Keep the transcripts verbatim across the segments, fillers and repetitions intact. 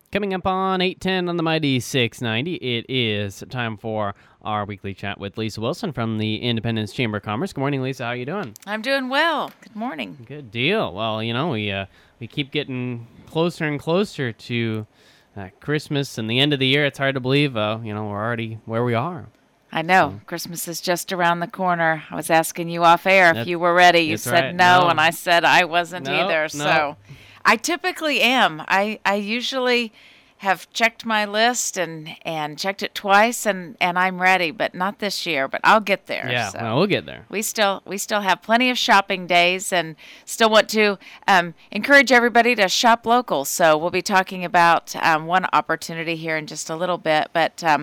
Coming up on eight ten on the Mighty six ninety, it is time for our weekly chat with Lisa Wilson from the Independence Chamber of Commerce. Good morning, Lisa. How are you doing? I'm doing well. Good morning. Good deal. Well, you know, we uh, we keep getting closer and closer to uh, Christmas and the end of the year. It's hard to believe, uh, you know, we're already where we are. I know. So, Christmas is just around the corner. I was asking you off air if you were ready. You said right. no, no, and I said I wasn't no, either. No. So I typically am. I, I usually have checked my list and, and checked it twice, and, and I'm ready, but not this year. But I'll get there. Yeah, so well, we'll get there. We still we still have plenty of shopping days, and still want to um, encourage everybody to shop local. So we'll be talking about um, one opportunity here in just a little bit, but. Um,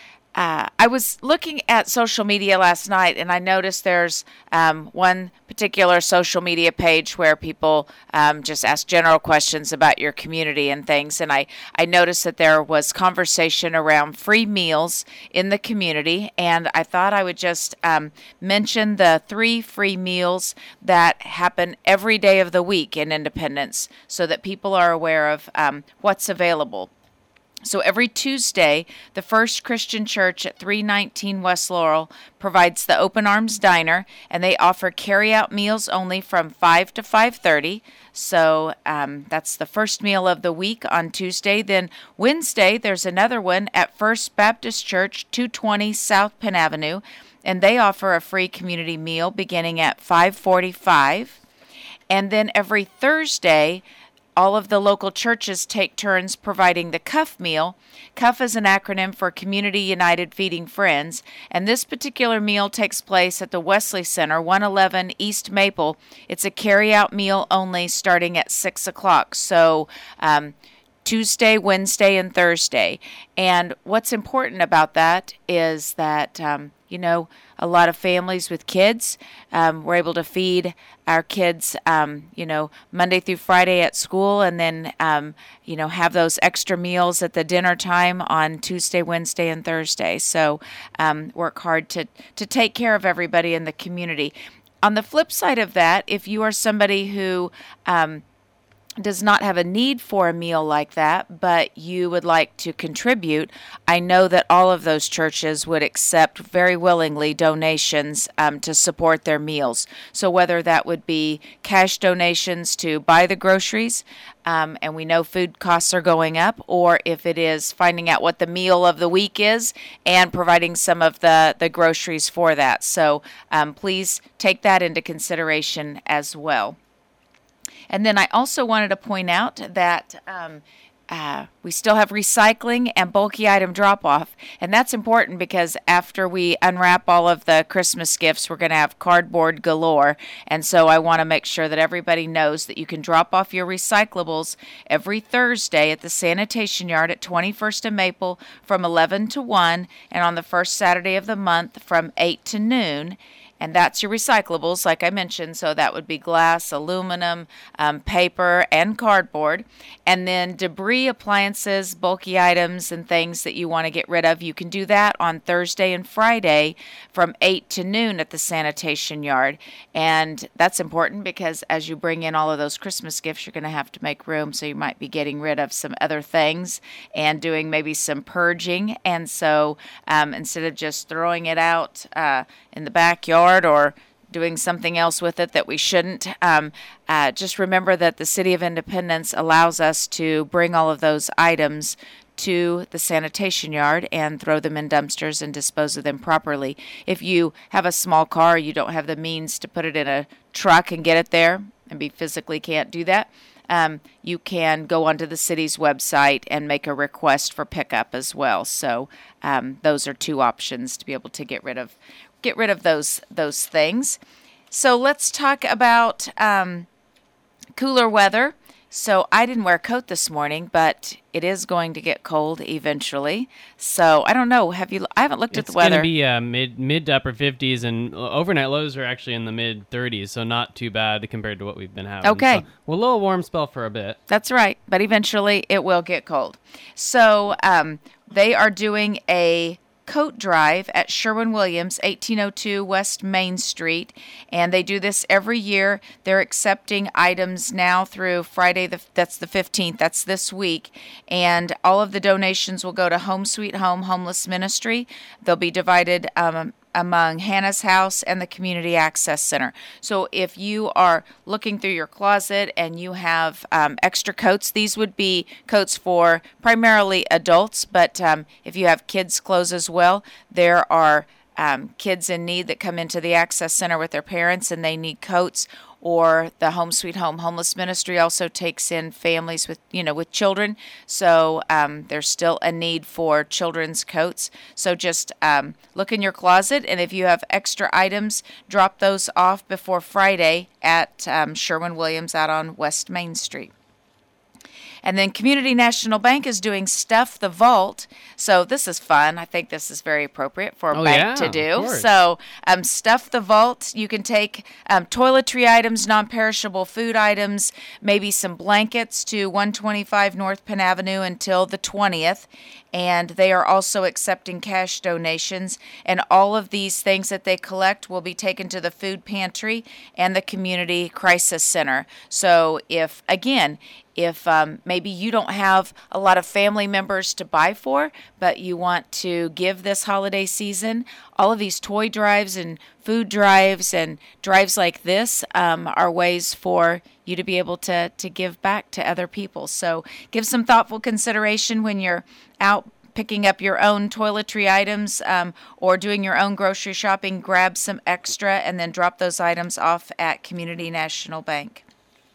Uh, I was looking at social media last night, and I noticed there's um, one particular social media page where people um, just ask general questions about your community and things. And I, I noticed that there was conversation around free meals in the community, and I thought I would just um, mention the three free meals that happen every day of the week in Independence so that people are aware of um, what's available. So every Tuesday, the First Christian Church at three nineteen West Laurel provides the Open Arms Diner, and they offer carry-out meals only from five to five thirty. So um, that's the first meal of the week on Tuesday. Then Wednesday, there's another one at First Baptist Church, two twenty South Penn Avenue, and they offer a free community meal beginning at five forty-five. And then every Thursday, all of the local churches take turns providing the C U F meal. C U F is an acronym for Community United Feeding Friends, and this particular meal takes place at the Wesley Center, one eleven East Maple. It's a carry-out meal only starting at six o'clock, so um, Tuesday, Wednesday, and Thursday. And what's important about that is that, um, you know, a lot of families with kids, um, we're able to feed our kids, um, you know, Monday through Friday at school, and then, um, you know, have those extra meals at the dinner time on Tuesday, Wednesday, and Thursday. So um, work hard to, to take care of everybody in the community. On the flip side of that, if you are somebody who um, does not have a need for a meal like that, but you would like to contribute, I know that all of those churches would accept very willingly donations um, to support their meals. So whether that would be cash donations to buy the groceries, um, and we know food costs are going up, or if it is finding out what the meal of the week is and providing some of the, the groceries for that. So um, please take that into consideration as well. And then I also wanted to point out that um, uh, we still have recycling and bulky item drop-off. And that's important because after we unwrap all of the Christmas gifts, we're going to have cardboard galore. And so I want to make sure that everybody knows that you can drop off your recyclables every Thursday at the sanitation yard at twenty-first and Maple from eleven to one, and on the first Saturday of the month from eight to noon. And that's your recyclables, like I mentioned. So that would be glass, aluminum, um, paper, and cardboard. And then debris, appliances, bulky items, and things that you want to get rid of. You can do that on Thursday and Friday from eight to noon at the sanitation yard. And that's important because as you bring in all of those Christmas gifts, you're going to have to make room. So you might be getting rid of some other things and doing maybe some purging. And so um, instead of just throwing it out uh, in the backyard, or doing something else with it that we shouldn't. Um, uh, just remember that the City of Independence allows us to bring all of those items to the sanitation yard and throw them in dumpsters and dispose of them properly. If you have a small car, you don't have the means to put it in a truck and get it there, and we physically can't do that, um, you can go onto the city's website and make a request for pickup as well. So um, those are two options to be able to get rid of get rid of those those things. So let's talk about um, cooler weather. So I didn't wear a coat this morning, but it is going to get cold eventually. So I don't know. Have you? I haven't looked it's at the weather. It's going to be uh, mid mid to upper fifties, and overnight lows are actually in the mid thirties, so not too bad compared to what we've been having. Okay. So, well, a little warm spell for a bit. That's right, but eventually it will get cold. So um, they are doing a coat drive at Sherwin-Williams, eighteen oh two West Main Street, and they do this every year. They're accepting items now through Friday, the, that's the fifteenth, that's this week, and all of the donations will go to Home Sweet Home Homeless Ministry. They'll be divided um, among Hannah's House and the Community Access Center. So if you are looking through your closet and you have um, extra coats, these would be coats for primarily adults, but um, if you have kids' clothes as well, there are um, kids in need that come into the Access Center with their parents and they need coats, or the Home Sweet Home Homeless Ministry also takes in families with, you know, with children. So um, there's still a need for children's coats. So just um, look in your closet, and if you have extra items, drop those off before Friday at um, Sherwin-Williams out on West Main Street. And then Community National Bank is doing Stuff the Vault. So this is fun. I think this is very appropriate for a oh, bank yeah, to do. Of course. So um, Stuff the Vault, you can take um, toiletry items, non-perishable food items, maybe some blankets to one twenty-five North Penn Avenue until the twentieth. And they are also accepting cash donations. And all of these things that they collect will be taken to the food pantry and the Community Crisis Center. So if, again, if um, maybe you don't have a lot of family members to buy for, but you want to give this holiday season, all of these toy drives and food drives and drives like this um, are ways for you to be able to, to give back to other people. So give some thoughtful consideration when you're out picking up your own toiletry items um, or doing your own grocery shopping. Grab some extra and then drop those items off at Community National Bank.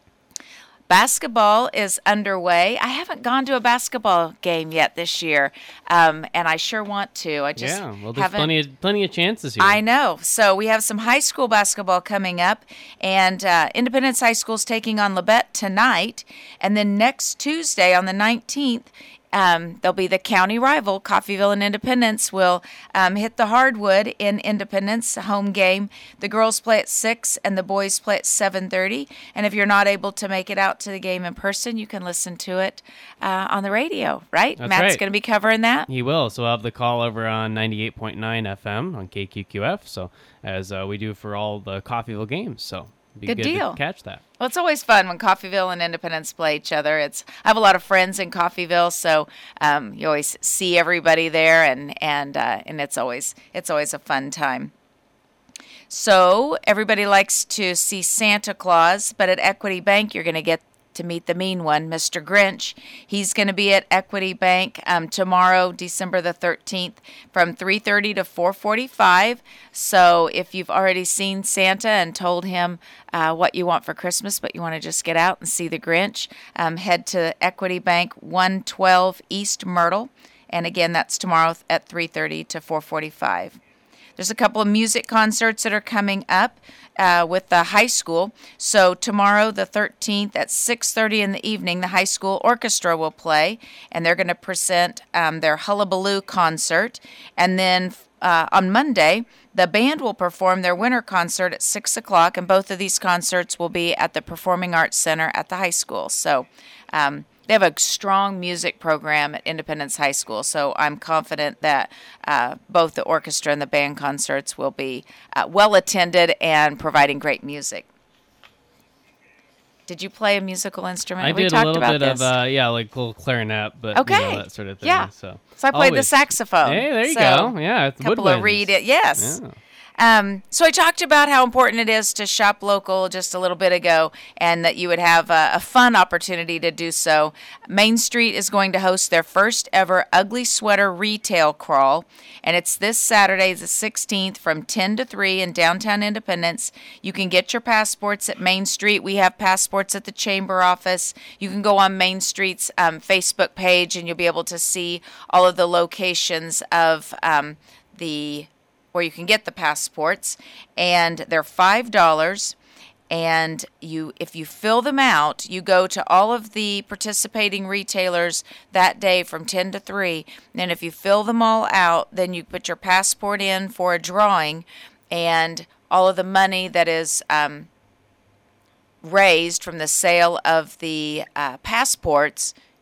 Basketball is underway. I haven't gone to a basketball game yet this year, um, and I sure want to. I just yeah, well, there's haven't. plenty of plenty of chances here. I know. So we have some high school basketball coming up, and uh, Independence High School is taking on Labette tonight, and then next Tuesday on the nineteenth. Um, there'll be the county rival, Coffeyville and Independence, will um, hit the hardwood in Independence, home game. The girls play at six and the boys play at seven thirty. And if you're not able to make it out to the game in person, you can listen to it uh, on the radio, right? That's Matt's right. going to be covering that. He will. So we'll have the call over on ninety-eight point nine F M on K Q Q F. So as uh, we do for all the Coffeyville games. So it'd be Good good deal. to catch that. Well, it's always fun when Coffeyville and Independence play each other. It's I have a lot of friends in Coffeyville, so um, you always see everybody there, and and uh, and it's always it's always a fun time. So everybody likes to see Santa Claus, but at Equity Bank, you're going to get to meet the mean one, Mister Grinch. He's going to be at Equity Bank um, tomorrow, December the thirteenth, from three thirty to four forty-five. So if you've already seen Santa and told him uh, what you want for Christmas, but you want to just get out and see the Grinch, um, head to Equity Bank, one twelve East Myrtle. And again, that's tomorrow at three thirty to four forty-five. There's a couple of music concerts that are coming up uh, with the high school. So tomorrow, the thirteenth, at six thirty in the evening, the high school orchestra will play, and they're going to present um, their Hullabaloo concert. And then uh, on Monday, the band will perform their winter concert at six o'clock, and both of these concerts will be at the Performing Arts Center at the high school. So um, they have a strong music program at Independence High School, so I'm confident that uh, both the orchestra and the band concerts will be uh, well attended and providing great music. Did you play a musical instrument? I we did a talked little about bit this. of uh, yeah, like a little clarinet, but Okay. you know, that sort of thing. Yeah. So, So I played the always- saxophone. Hey, there you So, go. Yeah, it's a couple of woodwinds. reed. Yes. Yeah. Um, so I talked about how important it is to shop local just a little bit ago, and that you would have a, a fun opportunity to do so. Main Street is going to host their first ever Ugly Sweater retail crawl, and it's this Saturday, the sixteenth, from ten to three in downtown Independence. You can get your passports at Main Street. We have passports at the chamber office. You can go on Main Street's um, Facebook page, and you'll be able to see all of the locations of um, the where you can get the passports, and they're five dollars. And you, if you fill them out, you go to all of the participating retailers that day from ten to three. And if you fill them all out, then you put your passport in for a drawing, and all of the money that is um, raised from the sale of the uh, passports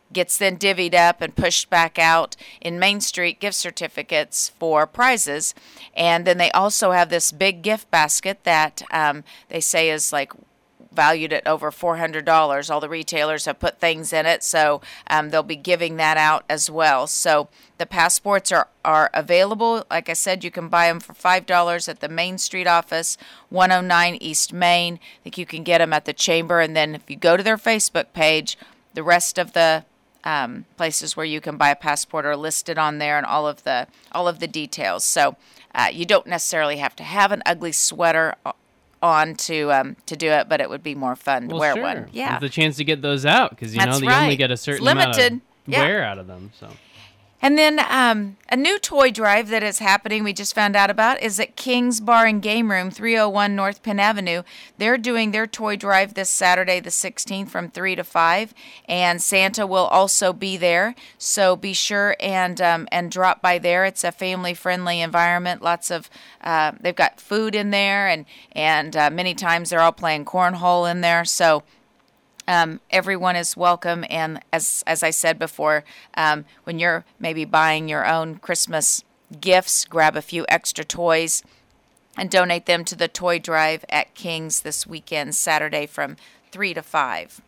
gets then divvied up and pushed back out in Main Street gift certificates for prizes. And then they also have this big gift basket that um, they say is like valued at over four hundred dollars. All the retailers have put things in it, so um, they'll be giving that out as well. So the passports are, are available. Like I said, you can buy them for five dollars at the Main Street office, one oh nine East Main. I think you can get them at the Chamber, and then if you go to their Facebook page, the rest of the um, places where you can buy a passport are listed on there, and all of the all of the details. So uh, you don't necessarily have to have an ugly sweater on to um, to do it, but it would be more fun to well, wear sure. one. Yeah, have the chance to get those out because you That's know you right. only get a certain it's limited. amount of yeah. wear out of them. So. And then um, a new toy drive that is happening, we just found out about, is at King's Bar and Game Room, three oh one North Penn Avenue. They're doing their toy drive this Saturday, the sixteenth, from three to five, and Santa will also be there. So be sure and um, and drop by there. It's a family-friendly environment. Lots of uh, they've got food in there, and and uh, many times they're all playing cornhole in there. So. Um, everyone is welcome, and as as I said before, um, when you're maybe buying your own Christmas gifts, grab a few extra toys and donate them to the toy drive at King's this weekend, Saturday from three to five.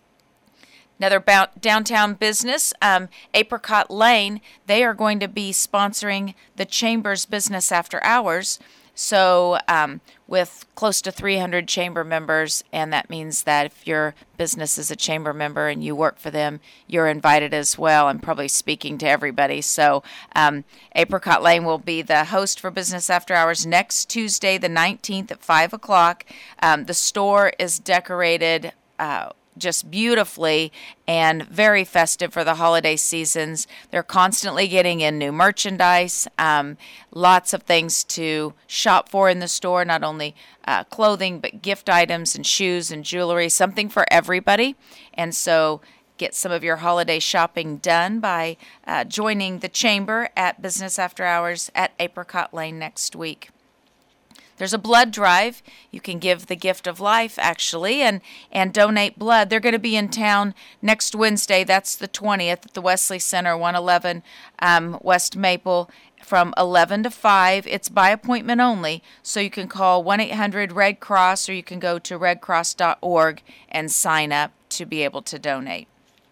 Another bout downtown business, um, Apricot Lane, they are going to be sponsoring the Chamber's Business After Hours. So um, with close to three hundred chamber members, and that means that if your business is a chamber member and you work for them, you're invited as well. I'm probably speaking to everybody. So um, Apricot Lane will be the host for Business After Hours next Tuesday, the nineteenth at five o'clock. Um, the store is decorated uh just beautifully and very festive for the holiday seasons. They're constantly getting in new merchandise, um, lots of things to shop for in the store, not only uh, clothing, but gift items and shoes and jewelry, something for everybody. And so get some of your holiday shopping done by uh, joining the Chamber at Business After Hours at Apricot Lane next week. There's a blood drive. You can give the gift of life, actually, and, and donate blood. They're going to be in town next Wednesday. That's the twentieth at the Wesley Center, one eleven um, West Maple, from eleven to five. It's by appointment only, so you can call one eight hundred red cross, or you can go to red cross dot org and sign up to be able to donate.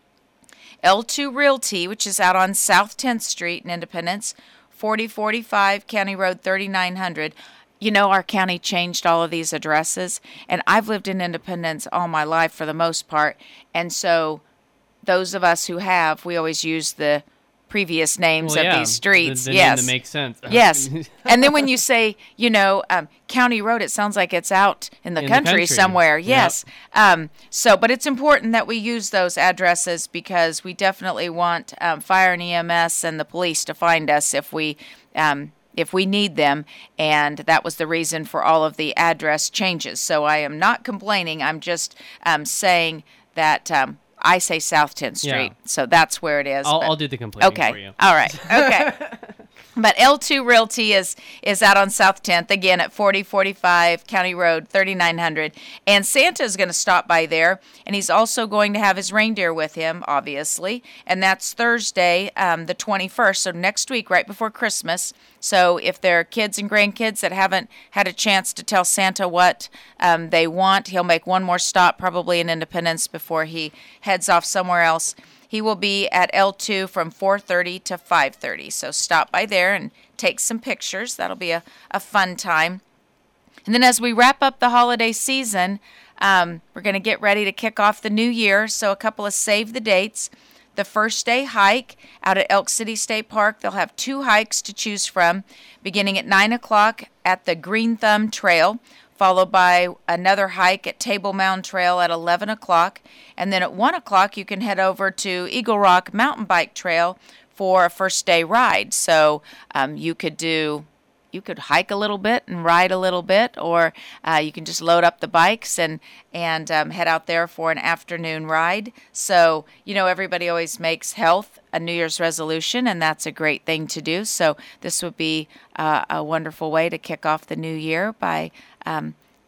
L two Realty, which is out on South tenth Street in Independence, forty forty-five County Road thirty-nine hundred. You know, our county changed all of these addresses, and I've lived in Independence all my life for the most part, and so those of us who have, we always use the previous names well, of yeah, these streets. The, the yes, name that makes sense. Yes, and then when you say, you know, um, County Road, it sounds like it's out in the, in country, the country somewhere. Yep. Yes, um, so but it's important that we use those addresses because we definitely want um, fire and E M S and the police to find us if we. Um, if we need them, and that was the reason for all of the address changes. So I am not complaining. I'm just um, saying that um, I say South tenth Street, Yeah. so that's where it is. I'll, but- I'll do the complaining okay. for you. All right. Okay. But L two Realty is is out on South tenth, again at forty forty-five County Road thirty-nine hundred. And Santa is going to stop by there, and he's also going to have his reindeer with him, obviously. And that's Thursday, um, the twenty-first, so next week, right before Christmas. So if there are kids and grandkids that haven't had a chance to tell Santa what um, they want, he'll make one more stop, probably in Independence, before he heads off somewhere else. He will be at L two from four thirty to five thirty. So stop by there and take some pictures. That'll be a, a fun time. And then as we wrap up the holiday season, um, we're going to get ready to kick off the new year. So a couple of save the dates. The first day hike out at Elk City State Park. They'll have two hikes to choose from, beginning at nine o'clock at the Green Thumb Trail, followed by another hike at Table Mound Trail at eleven o'clock. And then at one o'clock, you can head over to Eagle Rock Mountain Bike Trail for a first day ride. So um, you could do, you could hike a little bit and ride a little bit, or uh, you can just load up the bikes and, and um, head out there for an afternoon ride. So, you know, everybody always makes health a New Year's resolution, and that's a great thing to do. So this would be uh, a wonderful way to kick off the new year by um,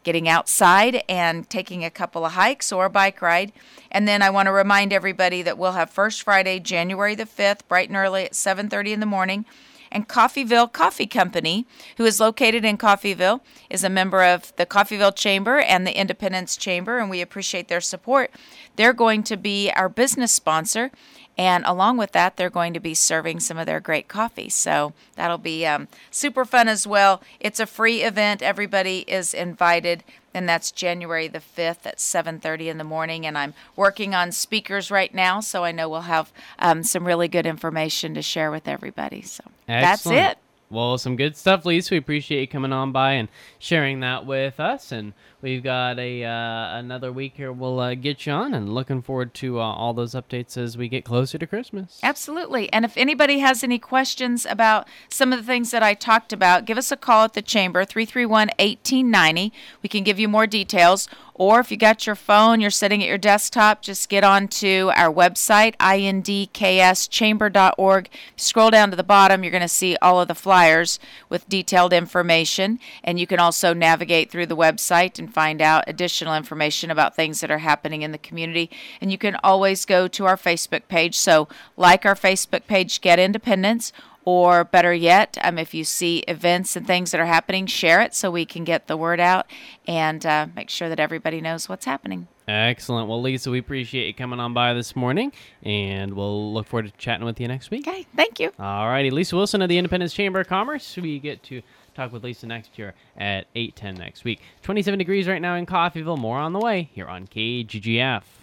getting outside and taking a couple of hikes or a bike ride. And then I want to remind everybody that we'll have First Friday, January the fifth, bright and early at seven thirty in the morning. And Coffeeville Coffee Company, who is located in Coffeeville, is a member of the Coffeeville Chamber and the Independence Chamber, and we appreciate their support. They're going to be our business sponsor, and along with that, they're going to be serving some of their great coffee. So that'll be um, super fun as well. It's a free event. Everybody is invited, and that's January the fifth at seven thirty in the morning. And I'm working on speakers right now, so I know we'll have um, some really good information to share with everybody. So that's Excellent. it. Well, some good stuff, Lisa. We appreciate you coming on by and sharing that with us. And we've got a uh, another week here. We'll uh, get you on, and looking forward to uh, all those updates as we get closer to Christmas. Absolutely. And if anybody has any questions about some of the things that I talked about, give us a call at the Chamber, three three one, one eight nine zero. We can give you more details. Or if you got your phone, you're sitting at your desktop, just get on to our website, I N D K S chamber dot org. Scroll down to the bottom, you're going to see all of the flyers with detailed information. And you can also navigate through the website and find out additional information about things that are happening in the community. And you can always go to our Facebook page. So like our Facebook page, Get Independence. Or better yet, um, if you see events and things that are happening, share it so we can get the word out and uh, make sure that everybody knows what's happening. Excellent. Well, Lisa, we appreciate you coming on by this morning, and we'll look forward to chatting with you next week. Okay, thank you. All righty. Lisa Wilson of the Independence Chamber of Commerce. We get to talk with Lisa next year at eight ten next week. twenty-seven degrees right now in Coffeeville. More on the way here on K G G F.